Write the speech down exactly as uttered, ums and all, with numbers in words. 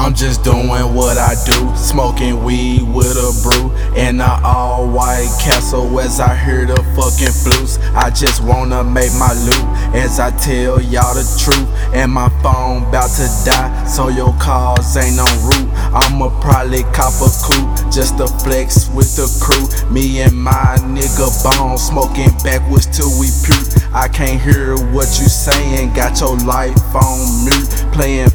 I'm just doing what I do, smoking weed with a brew in a all white castle as I hear the fucking flutes. I just wanna make my loot as I tell y'all the truth. And my phone bout to die, so your calls ain't on route. I'ma probably cop a coupe just to flex with the crew. Me and my nigga Bone smoking backwards till we puke. I can't hear what you saying, got your life on mute, playing